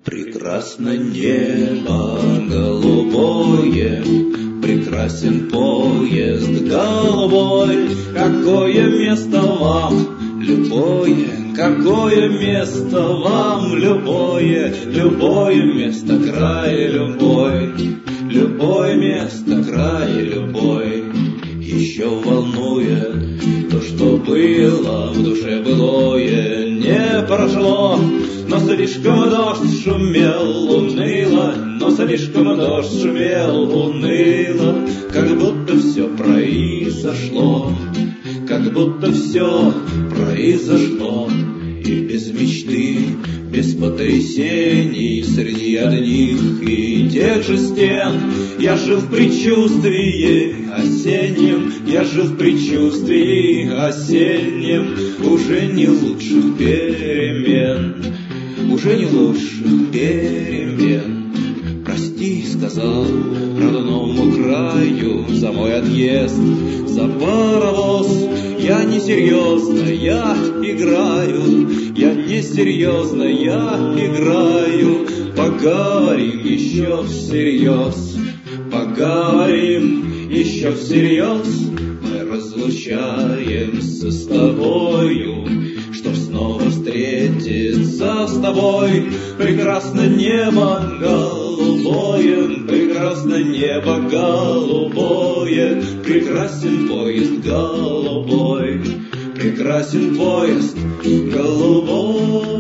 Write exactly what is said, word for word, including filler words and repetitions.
Прекрасно небо голубое, прекрасен поезд голубой. Какое место вам, любое, какое место вам, любое, любое место, край любой, любое место, край любой. Еще волнует то, что было в душе былое, не прошло, но слишком дождь шумел, уныло, но слишком дождь шумел, уныло, как будто все произошло, как будто все произошло. И без мечты, без потрясений, среди одних и тех же стен я жил в предчувствии осеннем, я жил в предчувствии осеннем, уже не лучших перемен, уже не лучших перемен. Прости, сказал родному краю за мой отъезд, за паровоз. Я несерьезно, я играю, я несерьезно, я играю. Поговорим еще всерьез, поговорим еще всерьез. Мы разлучаемся с тобою, чтоб снова встретиться с тобой. Прекрасно небо голубое, прекрасно небо голубое, прекрасен поезд голубой, прекрасен поезд голубой.